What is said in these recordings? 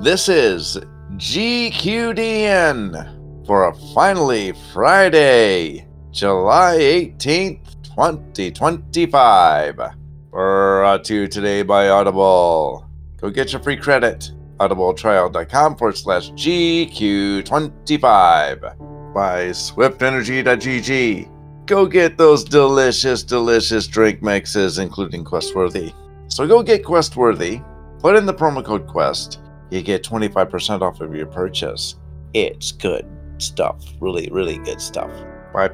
This is GQDN for a finally Friday, July 18th, 2025. Brought to you today by Audible. Go get your free credit. audibletrial.com/GQ25. By SwiftEnergy.gg. Go get those delicious drink mixes, including Questworthy. So go get Questworthy, put in the promo code QUEST, you get 25% off of your purchase. It's good stuff, really good stuff. By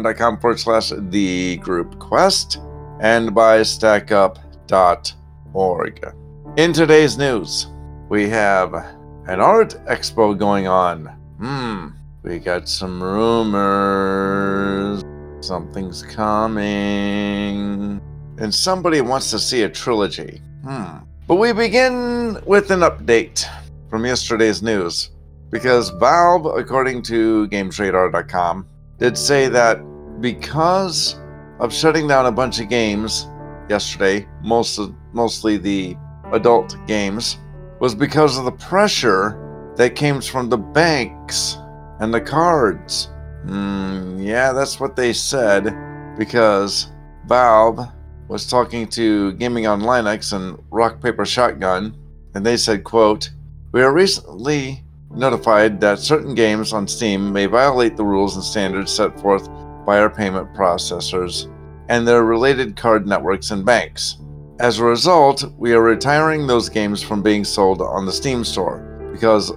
patreon.com/thegroupquest and by stackup.org. In today's news, we have an art expo going on. We got some rumors. Something's coming. And somebody wants to see a trilogy. But we begin with an update from yesterday's news. Because Valve, according to GamesRadar.com, did say that because of shutting down a bunch of games yesterday, mostly the adult games, was because of the pressure that came from the banks and the cards. Yeah, that's what they said, because Valve was talking to Gaming on Linux and Rock Paper Shotgun, and they said, quote, "We are recently notified that certain games on Steam may violate the rules and standards set forth by our payment processors and their related card networks and banks. As a result, we are retiring those games from being sold on the Steam store because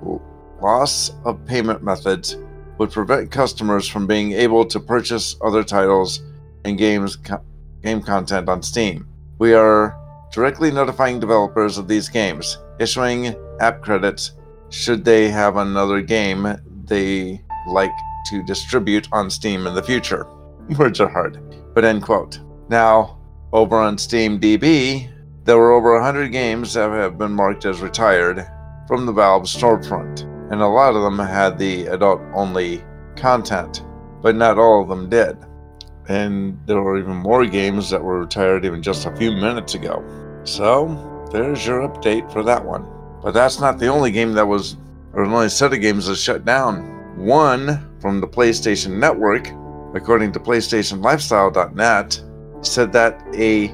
loss of payment methods would prevent customers from being able to purchase other titles and game content on Steam. We are directly notifying developers of these games, issuing app credits should they have another game they like to distribute on Steam in the future." Words are hard, but end quote. Now, over on SteamDB, there were over 100 games that have been marked as retired from the Valve storefront, and a lot of them had the adult-only content, but not all of them did. And there were even more games that were retired even just a few minutes ago. So, there's your update for that one. But that's not the only game that was, or the only set of games that shut down. One from the PlayStation Network, according to PlayStationLifestyle.net, said that a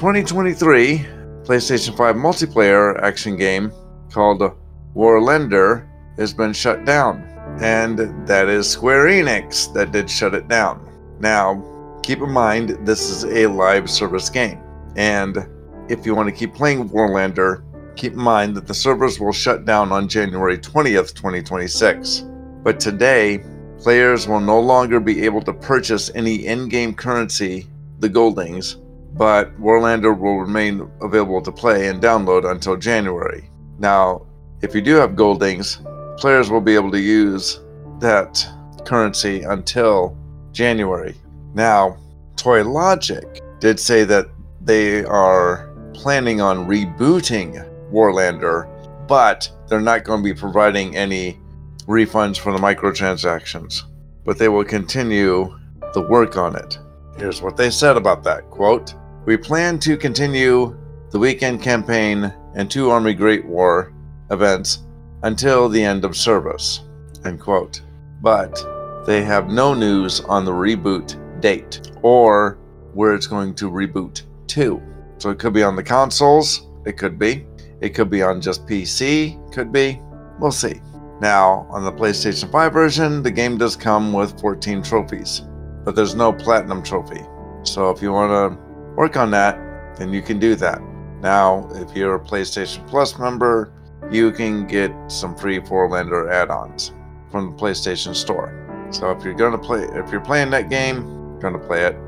2023 PlayStation 5 multiplayer action game called Warlander has been shut down. And that is Square Enix that did shut it down. Now, keep in mind, this is a live service game. And if you want to keep playing Warlander, keep in mind that the servers will shut down on January 20th, 2026. But today, players will no longer be able to purchase any in-game currency, the Goldings, but Warlander will remain available to play and download until January. Now, if you do have Goldings, players will be able to use that currency until January. Now, Toy Logic did say that they are planning on rebooting Warlander, but they're not going to be providing any refunds for the microtransactions, but they will continue the work on it. Here's what they said about that, quote, "We plan to continue the weekend campaign and 2 Army Great War events until the end of service," end quote. But they have no news on the reboot date or where it's going to reboot to. So it could be on the consoles, it could be on just PC, could be, we'll see. Now, on the PlayStation 5 version, the game does come with 14 trophies, but there's no Platinum trophy. So if you want to work on that, then you can do that. Now, if you're a PlayStation Plus member, you can get some free Warlander add-ons from the PlayStation Store. So if you're playing that game, play it,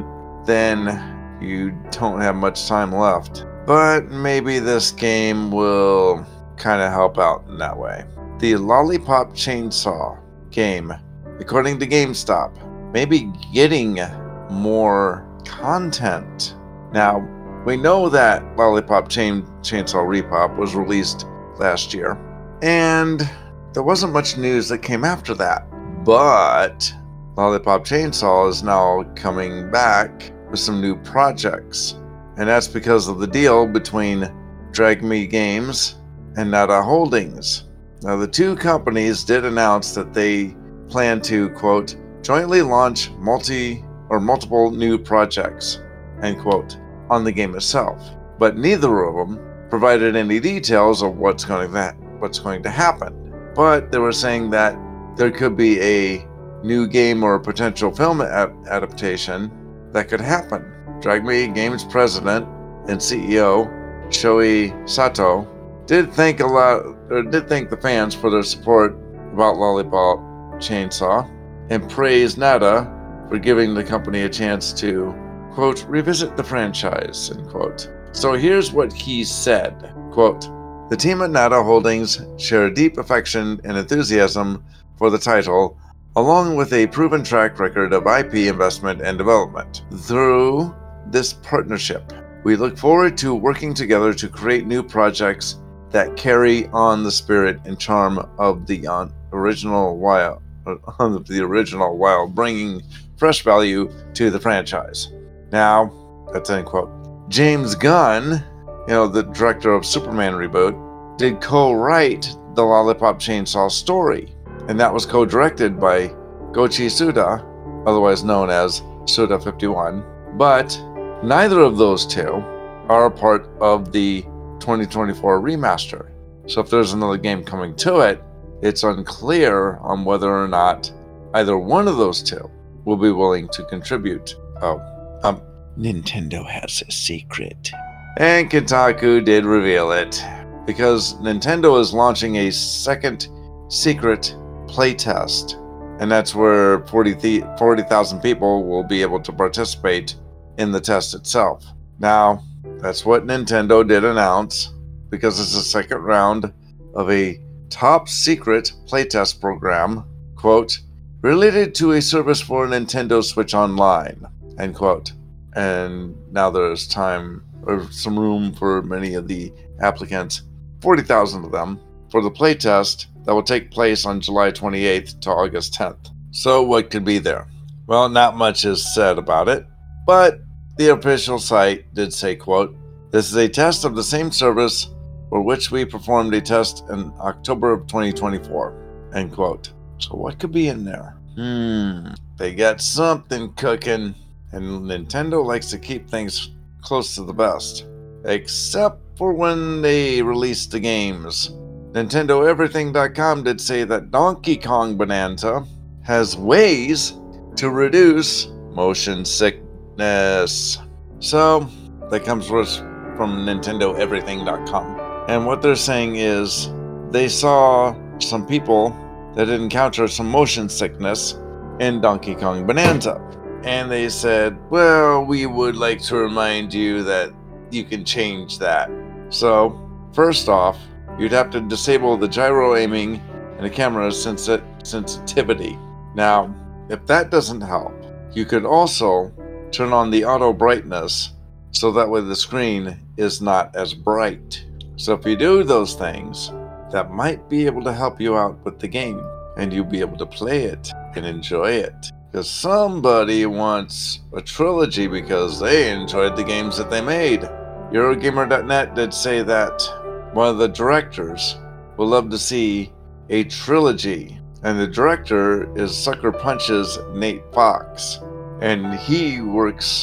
then you don't have much time left. But maybe this game will kind of help out in that way. The Lollipop Chainsaw game, according to GameStop, may be getting more content. Now, we know that Lollipop Chainsaw Repop was released last year, and there wasn't much news that came after that. But Lollipop Chainsaw is now coming back with some new projects, and that's because of the deal between Drag Me Games and Nada Holdings. Now, the two companies did announce that they plan to, quote, jointly launch multiple new projects, end quote, on the game itself. But neither of them provided any details of what's going to happen. But they were saying that there could be a new game or a potential film adaptation that could happen. Dragme Games president and CEO Shoei Sato did thank the fans for their support about Lollipop Chainsaw and praised Nada for giving the company a chance to, quote, revisit the franchise, end quote. So here's what he said, quote, the team at Nada Holdings share a deep affection and enthusiasm for the title, along with a proven track record of IP investment and development. Through this partnership, we look forward to working together to create new projects that carry on the spirit and charm of the original while bringing fresh value to the franchise. Now, that's end quote. James Gunn, the director of Superman reboot, did co-write the Lollipop Chainsaw story, and that was co-directed by Goichi Suda, otherwise known as Suda51. But neither of those two are a part of the 2024 remaster. So if there's another game coming to it, it's unclear on whether or not either one of those two will be willing to contribute. Nintendo has a secret. And Kotaku did reveal it, because Nintendo is launching a second secret playtest, and that's where 40,000 people will be able to participate in the test itself. Now, that's what Nintendo did announce, because it's the second round of a top secret playtest program, quote, related to a service for Nintendo Switch Online, end quote. And now there's time or some room for many of the applicants, 40,000 of them, for the playtest that will take place on July 28th to August 10th. So what could be there? Well, not much is said about it, but the official site did say, quote, this is a test of the same service for which we performed a test in October of 2024, end quote. So what could be in there? They got something cooking, and Nintendo likes to keep things close to the vest, except for when they release the games. NintendoEverything.com did say that Donkey Kong Bonanza has ways to reduce motion sickness. So that comes from NintendoEverything.com. And what they're saying is they saw some people that encountered some motion sickness in Donkey Kong Bonanza. And they said, well, we would like to remind you that you can change that. So, first off, you'd have to disable the gyro aiming and the camera sensitivity. Now, if that doesn't help, you could also turn on the auto brightness so that way the screen is not as bright. So if you do those things, that might be able to help you out with the game, and you'll be able to play it and enjoy it. Because somebody wants a trilogy because they enjoyed the games that they made. Eurogamer.net did say that one of the directors would love to see a trilogy, and the director is Sucker Punch's Nate Fox, and he works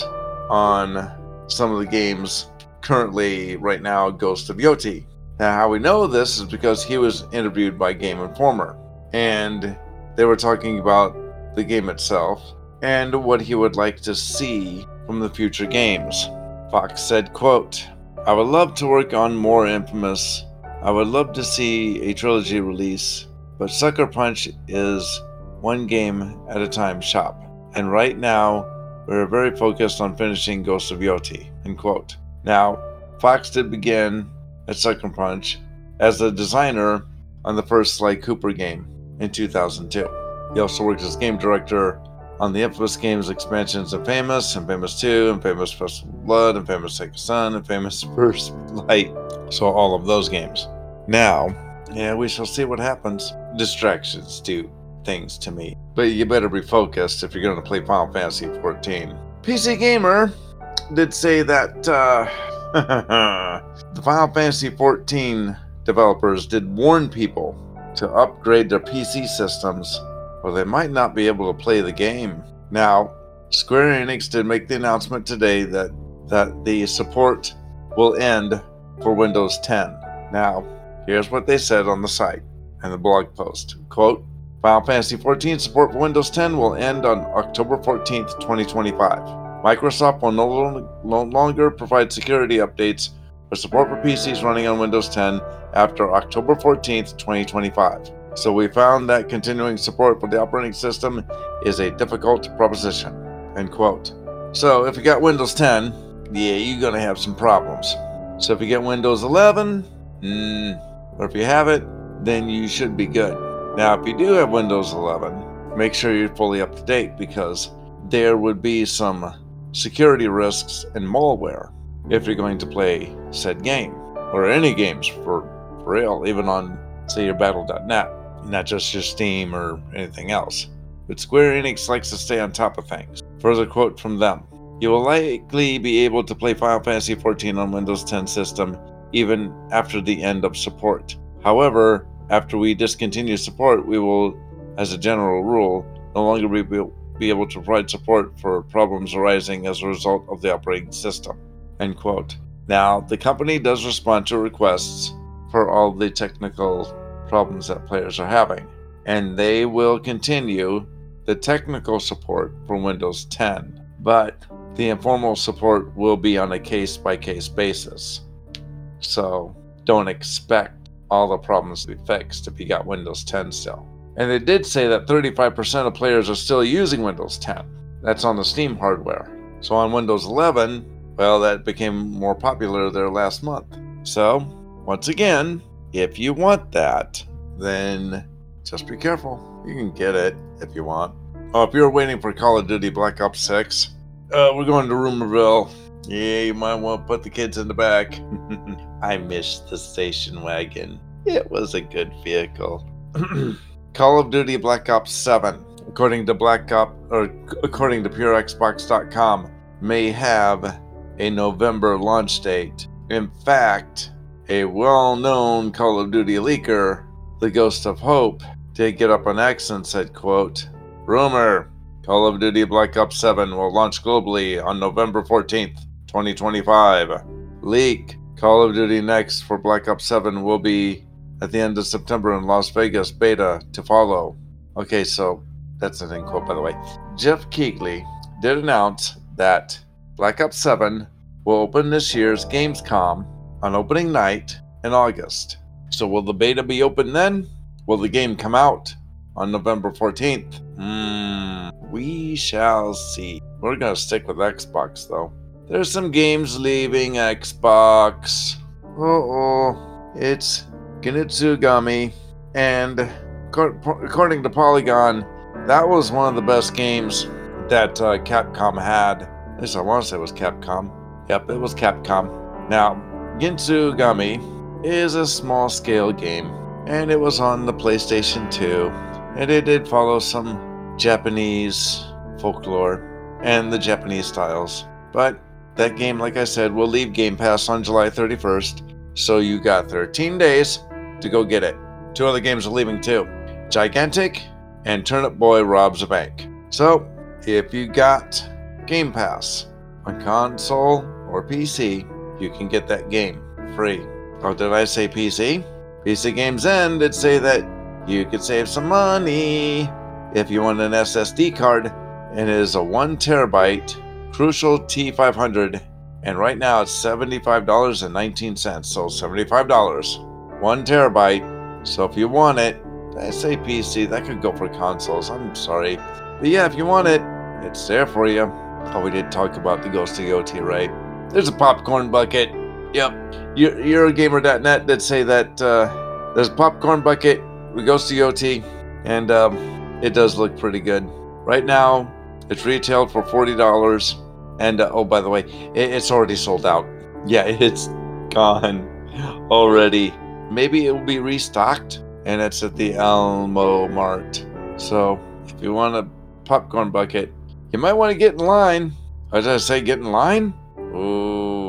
on some of the games currently right now, Ghost of Yoti. Now, how we know this is because he was interviewed by Game Informer, and they were talking about the game itself and what he would like to see from the future games. Fox said, quote, I would love to work on more Infamous. I would love to see a trilogy release, but Sucker Punch is one game at a time shop, and right now we're very focused on finishing Ghost of Yoti, end quote. Now, Fox did begin at Sucker Punch as the designer on the first Sly Cooper game in 2002. He also worked as game director on the Infamous games expansions Infamous, Infamous 2, Infamous Festival of Blood, Infamous Second Son, Infamous First Light. So all of those games. Now, we shall see what happens. Distractions do things to me. But you better be focused if you're going to play Final Fantasy XIV. PC Gamer did say that the Final Fantasy XIV developers did warn people to upgrade their PC systems or they might not be able to play the game. Now, Square Enix did make the announcement today that the support will end for Windows 10. Now, here's what they said on the site and the blog post. Quote, Final Fantasy XIV support for Windows 10 will end on October 14th, 2025. Microsoft will no longer provide security updates or support for PCs running on Windows 10 after October 14th, 2025. So we found that continuing support for the operating system is a difficult proposition. End quote. So if you got Windows 10, yeah, you're going to have some problems. So if you get Windows 11, or if you have it, then you should be good. Now, if you do have Windows 11, make sure you're fully up to date because there would be some security risks and malware if you're going to play said game or any games for real, even on, say, your Battle.net, not just your Steam or anything else. But Square Enix likes to stay on top of things. Further quote from them. You will likely be able to play Final Fantasy XIV on Windows 10 system even after the end of support. However, after we discontinue support, we will, as a general rule, no longer be able to provide support for problems arising as a result of the operating system. End quote. Now, the company does respond to requests for all the technical problems that players are having, and they will continue the technical support for Windows 10, but the informal support will be on a case-by-case basis. So don't expect all the problems to be fixed if you got Windows 10 still. And they did say that 35% of players are still using Windows 10. That's on the Steam hardware. So on Windows 11, well, that became more popular there last month. So, once again, if you want that, then just be careful. You can get it if you want. Oh, if you're waiting for Call of Duty Black Ops 6, we're going to Rumorville. Yeah, you might want to put the kids in the back. I miss the station wagon. It was a good vehicle. Call of Duty Black Ops 7, according to PureXbox.com, may have a November launch date. In fact, a well-known Call of Duty leaker, the Ghost of Hope, did get up on X and said, quote, Rumor, Call of Duty Black Ops 7 will launch globally on November 14th, 2025. Leak, Call of Duty Next for Black Ops 7 will be at the end of September in Las Vegas, beta to follow. Okay, so that's an end quote, by the way. Jeff Keighley did announce that Black Ops 7 will open this year's Gamescom on opening night in August. So will the beta be open then? Will the game come out on November 14th? We shall see. We're going to stick with Xbox, though. There's some games leaving Xbox. It's Genitsugami. And according to Polygon, that was one of the best games that Capcom had. At least I want to say it was Capcom. Yep, it was Capcom. Now, Genitsugami is a small-scale game, and it was on the PlayStation 2, and it did follow some Japanese folklore and the Japanese styles. But that game, like I said, will leave Game Pass on July 31st, so you got 13 days to go get it. Two other games are leaving too, Gigantic and Turnip Boy Robs a Bank. So, if you got Game Pass on console or PC, you can get that game free. Oh, did I say PC? PC Games End did say that you could save some money if you want an SSD card, and it is a 1 terabyte Crucial T500, and right now it's $75.19, so $75, 1 terabyte. So if you want it, I say PC, that could go for consoles, I'm sorry. But yeah, if you want it, it's there for you. Oh, we did talk about the Ghost of Yoti, right? There's a popcorn bucket. Yep. Eurogamer.net did say that there's a popcorn bucket with Ghost of Yoti, and it does look pretty good. Right now, it's retailed for $40, and oh, by the way, it's already sold out. Yeah, it's gone already. Maybe it will be restocked, and it's at the Alamo Mart. So, if you want a popcorn bucket, you might want to get in line. Or did I say get in line? Ooh,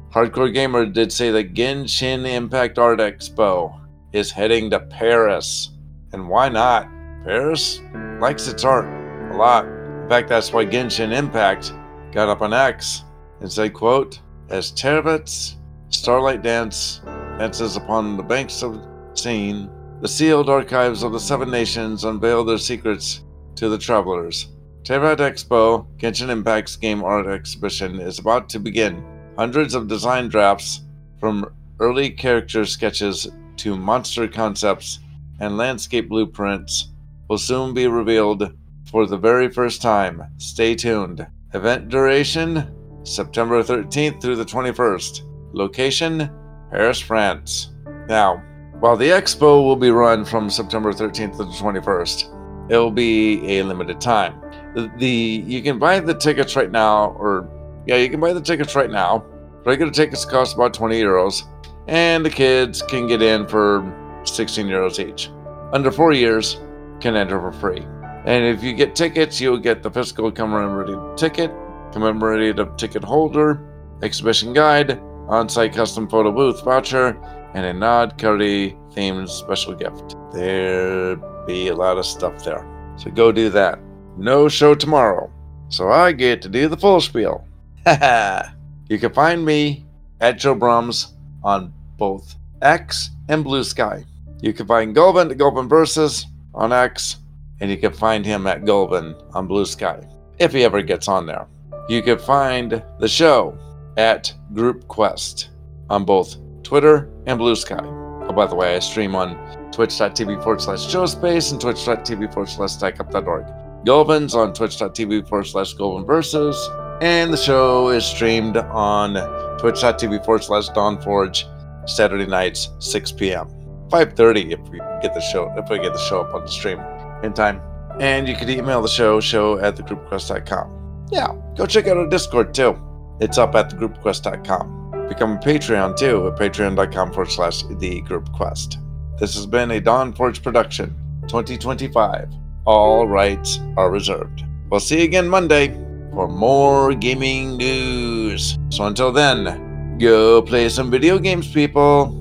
Hardcore Gamer did say that Genshin Impact Art Expo is heading to Paris. And why not? Paris likes its art a lot. In fact, that's why Genshin Impact got up on X and said, quote, as Tervit's starlight dances upon the banks of Seine, the sealed archives of the Seven Nations unveil their secrets to the travelers. Tervat Expo, Genshin Impact's game art exhibition, is about to begin. Hundreds of design drafts, from early character sketches to monster concepts and landscape blueprints, will soon be revealed for the very first time. Stay tuned. Event duration, September 13th through the 21st. Location, Paris, France. Now, while the expo will be run from September 13th to the 21st, it will be a limited time. You can buy the tickets right now, you can buy the tickets right now. Regular tickets cost about 20 euros, and the kids can get in for 16 euros each. Under 4 years can enter for free. And if you get tickets, you'll get the physical commemorative ticket, commemorative ticket holder, exhibition guide, on-site custom photo booth voucher, and a Nod Curry themed special gift. There'll be a lot of stuff there. So go do that. No show tomorrow, so I get to do the full spiel. Haha! You can find me at Joe Brums on both X and Blue Sky. You can find Gulvin at Gulvin Versus on X, and you can find him at Gulvin on Blue Sky, if he ever gets on there. You can find the show at Group Quest on both Twitter and Blue Sky. Oh, by the way, I stream on twitch.tv/Joespace and twitch.tv/stackup.org. Gulvin's on twitch.tv/GulvinVersus, and the show is streamed on twitch.tv/DawnForge Saturday nights, 6 p.m. 5:30 if we get the show up on the stream in time. And you can email the show at thegroupquest.com. Yeah, go check out our Discord too. It's up at thegroupquest.com. Become a Patreon too at patreon.com/thegroupquest. This has been a Dawn Forge production, 2025. All rights are reserved. We'll see you again Monday for more gaming news. So until then, go play some video games, people.